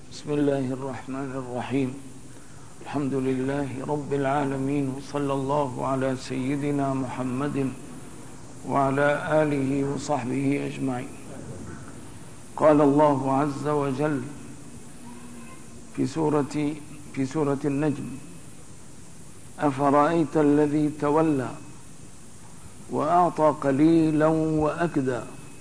بسم الله الرحمن الرحيم. الحمد لله رب العالمين، وصلى الله على سيدنا محمد وعلى آله وصحبه أجمعين. قال الله عز وجل في سورة النجم: أفرأيت الذي تولى وأعطى قليلا وأكدى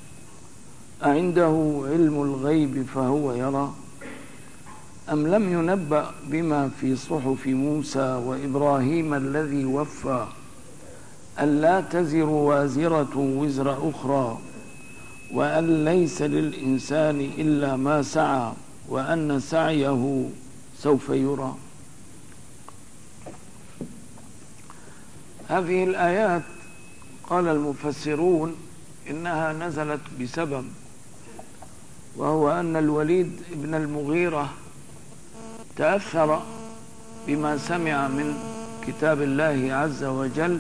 أعنده علم الغيب فهو يرى أم لم ينبأ بما في صحف موسى وإبراهيم الذي وفى ألا تزر وازرة وزر أخرى وأن ليس للإنسان إلا ما سعى وأن سعيه سوف يرى. هذه الآيات قال المفسرون إنها نزلت بسبب، وهو أن الوليد بن المغيرة تأثر بما سمع من كتاب الله عز وجل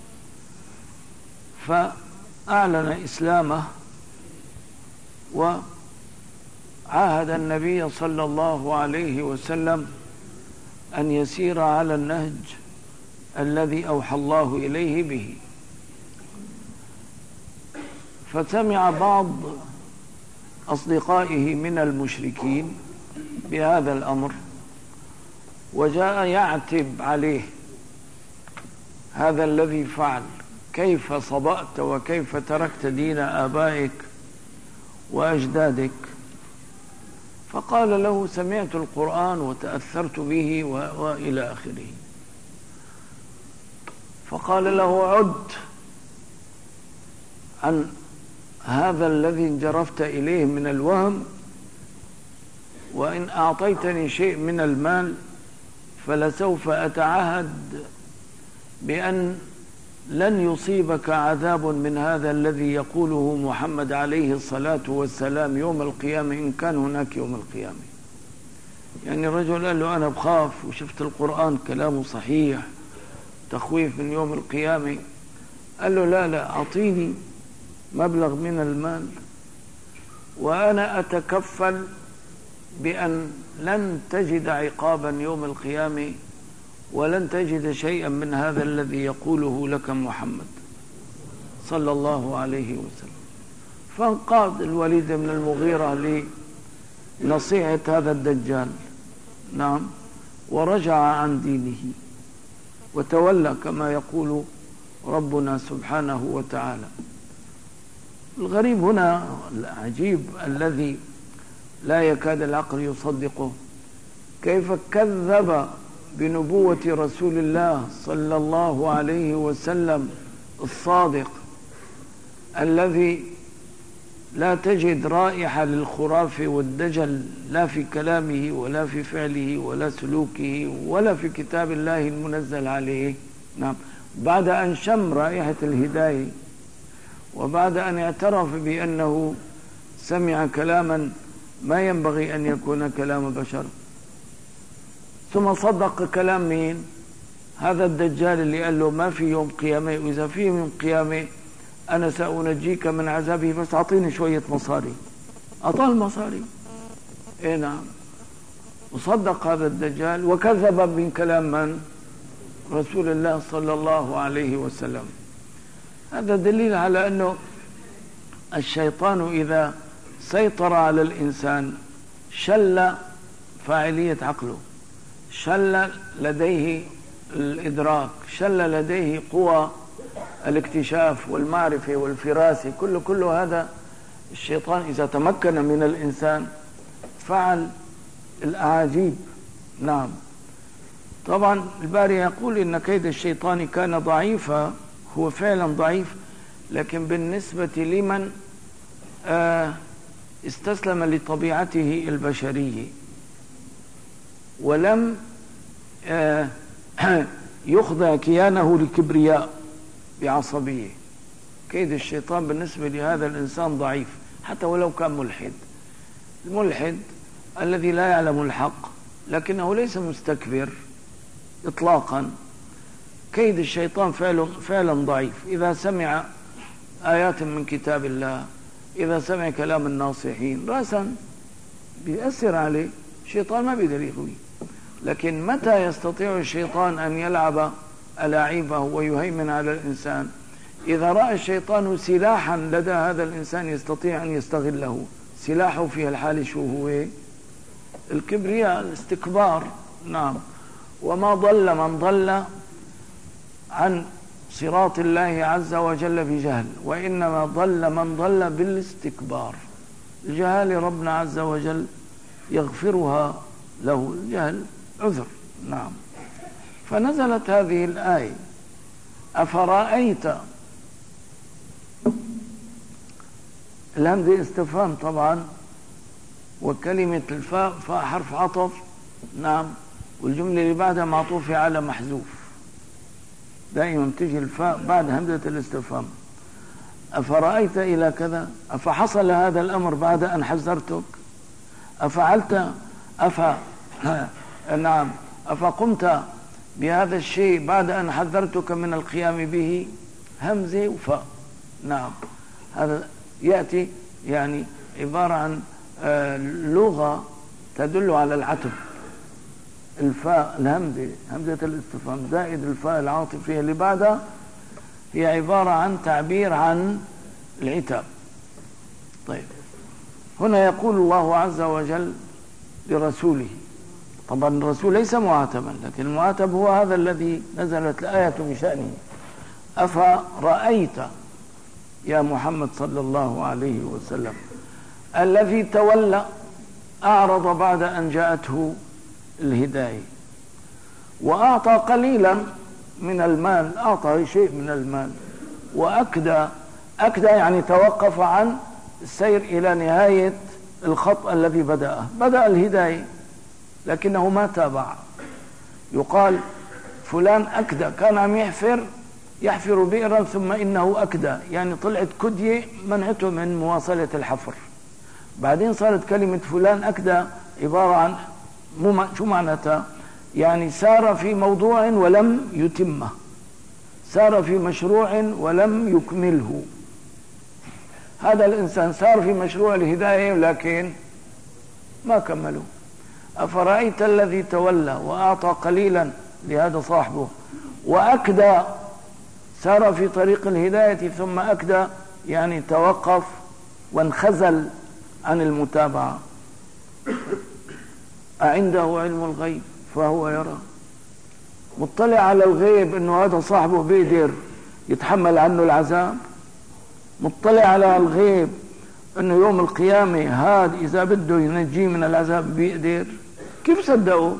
فأعلن إسلامه، وعاهد النبي صلى الله عليه وسلم أن يسير على النهج الذي أوحى الله إليه به. فسمع بعض أصدقائه من المشركين بهذا الأمر وجاء يعتب عليه: هذا الذي فعل، كيف صبأت وكيف تركت دين آبائك وأجدادك؟ فقال له: سمعت القرآن وتأثرت به وإلى آخره. فقال له: عد عن هذا الذي انجرفت إليه من الوهم، وإن أعطيتني شيء من المال فلسوف أتعهد بأن لن يصيبك عذاب من هذا الذي يقوله محمد عليه الصلاة والسلام يوم القيامة، إن كان هناك يوم القيامة. يعني الرجل قال له: أنا بخاف وشفت القرآن كلامه صحيح، تخويف من يوم القيامة. قال له: لا، أعطيني مبلغ من المال وأنا أتكفل بأن لن تجد عقابا يوم القيامة ولن تجد شيئا من هذا الذي يقوله لك محمد صلى الله عليه وسلم. فانقاد الوليد بن المغيرة لنصيحة هذا الدجال، نعم، ورجع عن دينه وتولى كما يقول ربنا سبحانه وتعالى. الغريب هنا، العجيب الذي لا يكاد العقل يصدقه، كيف كذب بنبوة رسول الله صلى الله عليه وسلم الصادق الذي لا تجد رائحة للخرافة والدجل لا في كلامه ولا في فعله ولا سلوكه ولا في كتاب الله المنزل عليه. نعم، بعد أن شم رائحة الهداية وبعد أن اعترف بأنه سمع كلاما ما ينبغي أن يكون كلام بشر، ثم صدق كلام مين؟ هذا الدجال اللي قال له: ما في يوم قيامة، وإذا في يوم قيامة أنا سأنجيك من عذابه بس أعطيني شوية مصاري. أعطاه المصاري، إيه نعم، وصدق هذا الدجال وكذب من كلام من؟ رسول الله صلى الله عليه وسلم. هذا دليل على أنه الشيطان إذا سيطر على الإنسان شل فاعلية عقله، شل لديه الإدراك، شل لديه قوى الاكتشاف والمعرفة والفراسة، كل هذا الشيطان إذا تمكن من الإنسان فعل الأعاجيب. نعم، طبعا الباري يقول إن كيد الشيطان كان ضعيفا، هو فعلا ضعيف، لكن بالنسبة لمن استسلم لطبيعته البشرية ولم يخضع كيانه لكبرياء بعصبية، كيد الشيطان بالنسبة لهذا الإنسان ضعيف حتى ولو كان ملحد. الملحد الذي لا يعلم الحق لكنه ليس مستكبر إطلاقا، كيد الشيطان فعلا ضعيف. إذا سمع آيات من كتاب الله، إذا سمع كلام الناصحين رأسا بيأثر عليه، الشيطان ما بيقدر يغوي. لكن متى يستطيع الشيطان أن يلعب ألاعيبه ويهيمن على الإنسان؟ إذا رأى الشيطان سلاحا لدى هذا الإنسان يستطيع أن يستغله. سلاحه في الحال شو هو؟ الكبرياء، الاستكبار. نعم. وما ضل من ضل عن صراط الله عز وجل بجهل، وإنما ضل من ضل بالاستكبار. الجهال ربنا عز وجل يغفرها له، الجهل عذر. نعم. فنزلت هذه الآية: أفرأيت، الهمزة استفهام طبعا، وكلمة الفاء فاء حرف عطف. نعم. والجملة اللي بعدها معطوفة على محذوف. دائما تجي الفاء بعد همزة الاستفهام. أفرأيت إلى كذا، أفحصل هذا الأمر بعد أن حذرتك؟ أفعلت نعم، أفقمت بهذا الشيء بعد أن حذرتك من القيام به؟ همزة وفاء. نعم. هذا يأتي يعني عبارة عن لغة تدل على العتب. الفاء الهمزة، همزة الاستفهام زائد الفاء العاطفية اللي بعدها، هي عبارة عن تعبير عن العتاب. طيب، هنا يقول الله عز وجل لرسوله، طبعا الرسول ليس معاتبا، لكن المعاتب هو هذا الذي نزلت الآية بشأنه: أفرأيت يا محمد صلى الله عليه وسلم الذي تولى، أعرض بعد أن جاءته الهداية، وأعطى قليلا من المال، أعطى شيء من المال، وأكدى يعني توقف عن السير إلى نهاية الخط الذي بدأ الهداية، لكنه ما تابع. يقال فلان أكدى، كان عم يحفر بئرا ثم إنه أكدى، يعني طلعت كدية منعته من مواصلة الحفر. بعدين صارت كلمة فلان أكدى عبارة عن شو معناتها؟ يعني سار في موضوع ولم يتمه، سار في مشروع ولم يكمله. هذا الإنسان سار في مشروع الهداية لكن ما كمله. أفرأيت الذي تولى وأعطى قليلا لهذا صاحبه، وأكدى، سار في طريق الهداية ثم أكدى يعني توقف وانخزل عن المتابعة. أعنده علم الغيب فهو يرى، مطلع على الغيب أنه هذا صاحبه بيقدر يتحمل عنه العذاب، مطلع على الغيب أنه يوم القيامة هذا إذا بده ينجيه من العذاب بيقدر. كيف صدقوا؟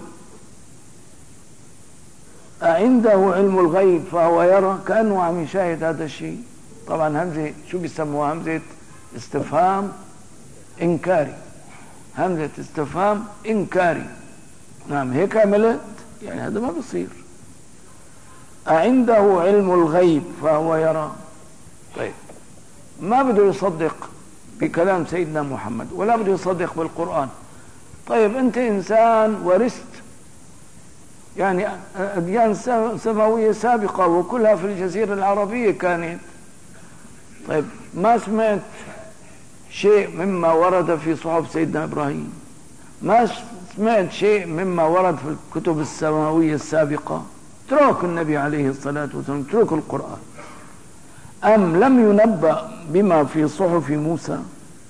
أعنده علم الغيب فهو يرى، كأنه عم يشاهد هذا الشيء. طبعا همزة شو بيسموها؟ همزة استفهام إنكاري، همزة استفهام إنكاري. نعم، هيك عملت، يعني هذا ما بصير. أعنده علم الغيب فهو يرى. طيب، ما بده يصدق بكلام سيدنا محمد ولا بده يصدق بالقرآن. طيب، أنت إنسان ورثت يعني أديان سماوية سابقة وكلها في الجزيرة العربية كانت. طيب، ما سمعت شيء مما ورد في صحف سيدنا إبراهيم؟ ما سمعت شيء مما ورد في الكتب السماوية السابقة؟ اترك النبي عليه الصلاة والسلام، اترك القرآن. أم لم ينبأ بما في صحف موسى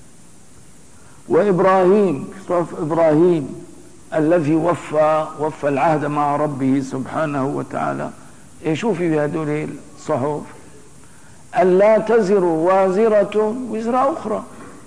وإبراهيم، صحف إبراهيم الذي وفى العهد مع ربه سبحانه وتعالى؟ شو في هذول الصحف؟ ألا تزر وازرة وزر أخرى.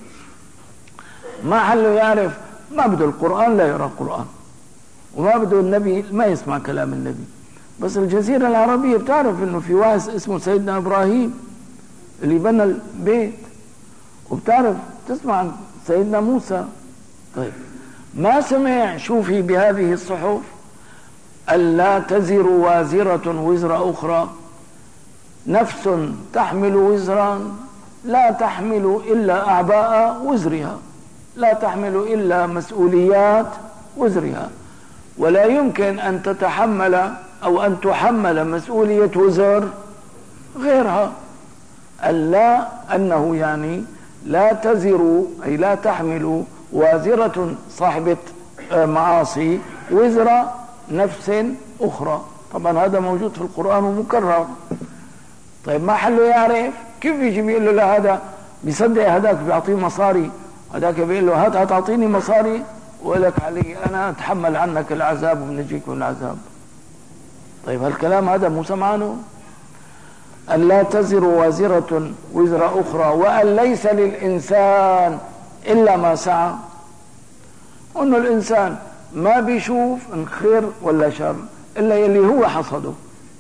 ما حله يعرف، ما بده القرآن لا يرى القرآن، وما بده النبي ما يسمع كلام النبي. بس الجزيرة العربية بتعرف انه في واحد اسمه سيدنا إبراهيم اللي بنى البيت، وبتعرف تسمع عن سيدنا موسى. طيب، ما سمع شو في بهذه الصحف؟ ألا تزر وازرة وزر أخرى، نفس تحمل وزرا لا تحمل إلا أعباء وزرها، لا تحمل إلا مسؤوليات وزرها، ولا يمكن أن تتحمل أو أن تحمل مسؤولية وزر غيرها. ألا أنه يعني لا تزر أي لا تحمل وازرة صاحبة معاصي وزر نفس أخرى. طبعا هذا موجود في القرآن ومكرر. طيب ما حله يعرف؟ كيف يجي بيقول له لا هذا بيصدق هذاك بيعطيه مصاري، هذاك بيقول له هات هتعطيني مصاري ولك علي أنا أتحمل عنك العذاب وبنجيك من العذاب. طيب هالكلام هذا مو سمعانه؟ أن لا تزر وازرة وزر أخرى وأن ليس للإنسان إلا ما سعى. وأنه الإنسان ما بيشوف إن خير ولا شر إلا يلي هو حصده.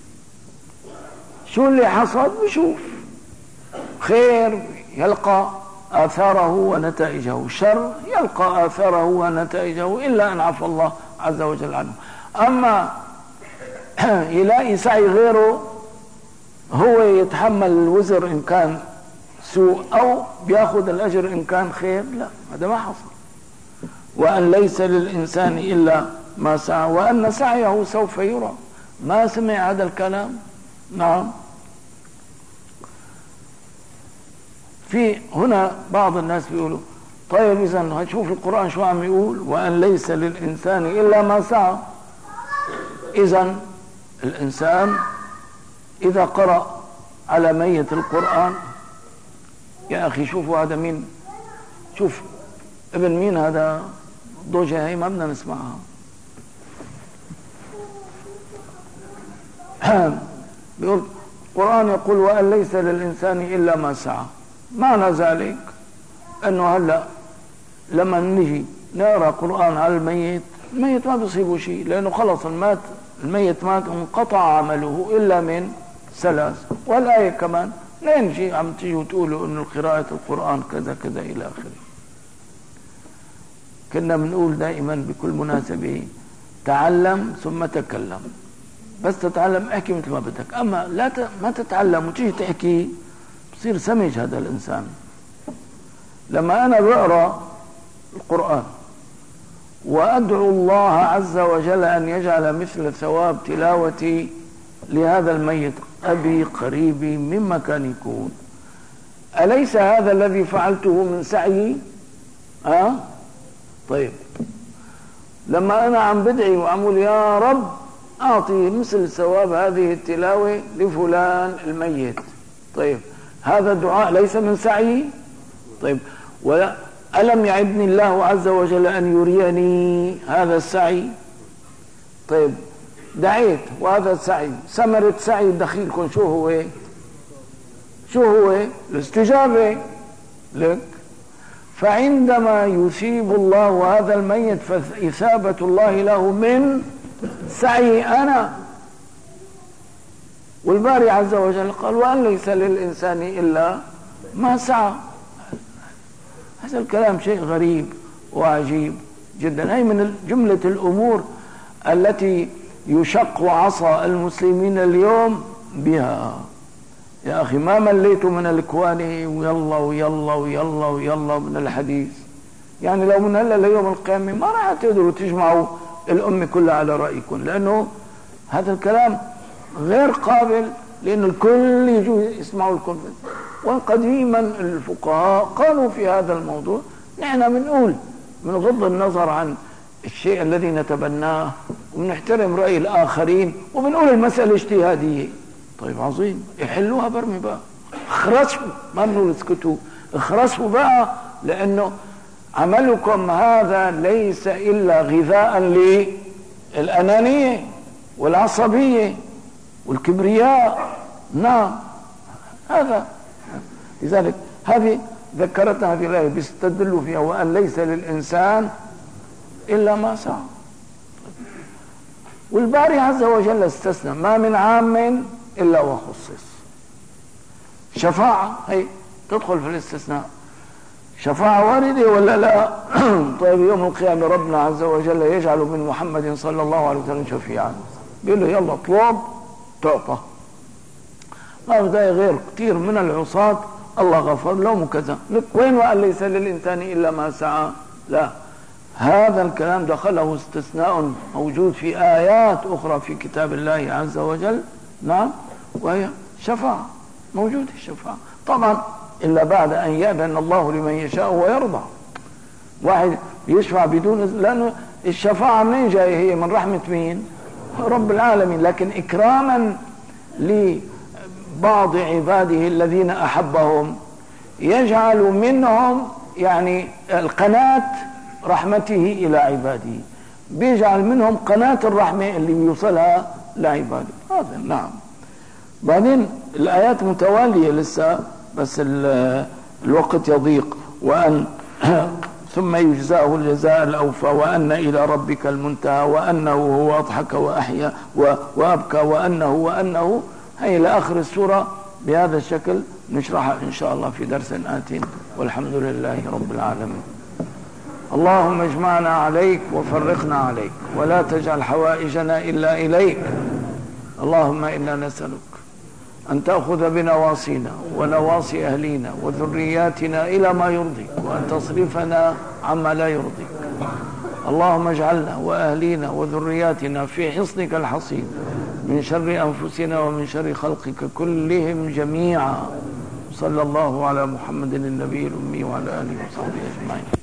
شو اللي حصد؟ بيشوف خير يلقى آثاره ونتائجه، شر يلقى آثاره ونتائجه إلا أن عفى الله عز وجل عنه. أما يلاقي سعي غيره هو يتحمل الوزر إن كان سوء أو بياخذ الأجر إن كان خير، لا، هذا ما حصل. وأن ليس للإنسان إلا ما سعى وأن سعيه سوف يرى. ما سمع هذا الكلام؟ نعم. في هنا بعض الناس بيقولوا طيب إذا هتشوف القرآن شو عم يقول؟ وأن ليس للإنسان إلا ما سعى. إذا الإنسان إذا قرأ على ميت القرآن، يا أخي شوفوا هذا مين، شوف ابن مين هذا، ضوجة هي ما بدنا نسمعها. بيقول القرآن يقول وأن ليس للإنسان إلا ما سعى. معنى ذلك أنه هلأ لما نجي نقرأ قرآن على الميت ما بيصيبه شيء، لأنه خلص الميت مات انقطع عمله إلا من ثلاث. والآية كمان لا ينجي عم تيجوا تقولوا أنه قراءة القرآن كذا كذا إلى آخره. كنا بنقول دائما بكل مناسبة تعلم ثم تكلم. بس تتعلم احكي مثل ما بدك، أما ما تتعلم وتيجي تحكي بصير سمج هذا الإنسان. لما أنا بقرأ القرآن وأدعو الله عز وجل أن يجعل مثل ثواب تلاوتي لهذا الميت أبي قريبي من مكان يكون، أليس هذا الذي فعلته من سعي؟ طيب لما أنا عم بدعي وأقول يا رب أعطي مثل ثواب هذه التلاوة لفلان الميت، طيب هذا الدعاء ليس من سعي؟ طيب ألم يعدني الله عز وجل أن يريني هذا السعي؟ طيب دعيت وهذا السعي ثمرة سعي دخيلكم شو هو؟ شو هو؟ الاستجابة لك. فعندما يثيب الله هذا الميت فإثابة الله له من سعي أنا. والباري عز وجل قال وأن ليس للإنسان إلا ما سعى. هذا الكلام شيء غريب وعجيب جدا. هي من جملة الأمور التي يشق عصا المسلمين اليوم بها. يا أخي ما مليتوا من الكواني ويلا ويلا ويلا ويلا من الحديث. يعني لو من هلا ليوم القيامة ما راح تقدروا تجمعوا الأمة كلها على رأيكم، لأنه هذا الكلام غير قابل لأن الكل يجوا يسمعوا لكم. وقديما الفقهاء قالوا في هذا الموضوع نحن بنقول بنغض النظر عن الشيء الذي نتبناه وبنحترم رأي الآخرين وبنقول المسألة اجتهادية. طيب عظيم، يحلوها برمي بقى، اخرسوا، ما بنقول اسكتوا، اخرسوا بقى، لأنه عملكم هذا ليس إلا غذاء للأنانية والعصبية والكبرياء. نعم هذا. لذلك هذه ذكرتنا هذه الآية بيستدلوا فيها وأن ليس للإنسان إلا ما سعى. والباري عز وجل استثنى ما من عام إلا وخصص. شفاعة هي تدخل في الاستثناء. شفاعة واردة ولا لا؟ طيب يوم القيامة ربنا عز وجل يجعل من محمد صلى الله عليه وسلم شفيعا، بيقول له يلا اطلب تعطى. ما بدأ غير كثير من العصاة الله غفر لهم وكذا. وين وقال ليس للإنسان إلا ما سعى؟ لا، هذا الكلام دخله استثناء موجود في آيات أخرى في كتاب الله عز وجل. نعم، وهي شفاعة، موجود الشفاعة طبعا إلا بعد أن يأذن الله لمن يشاء ويرضى. واحد يشفع بدون، لأنه الشفاعة منين جاية؟ هي من رحمة مين؟ رب العالمين. لكن إكراما لبعض عباده الذين أحبهم يجعل منهم يعني القناة رحمته إلى عباده، بيجعل منهم قناة الرحمة اللي بيوصلها لعباده. هذا نعم. بعدين الآيات متوالية لسه، بس الوقت يضيق. وأن ثم يجزاه الجزاء الأوفى، وأن إلى ربك المنتهى، وأنه هو أضحك وأحيا وأبكى، وأنه هي لآخر السورة بهذا الشكل. نشرحها إن شاء الله في درس آت، والحمد لله رب العالمين. اللهم اجمعنا عليك وفرقنا عليك، ولا تجعل حوائجنا إلا إليك. اللهم إنا نسألك أن تأخذ بنواصينا ونواصي أهلينا وذرياتنا إلى ما يرضيك، وأن تصرفنا عما لا يرضيك. اللهم اجعلنا وأهلينا وذرياتنا في حصنك الحصين من شر أنفسنا ومن شر خلقك كلهم جميعا. صلى الله على محمد النبي الأمي وعلى آله وصحبه أجمعين.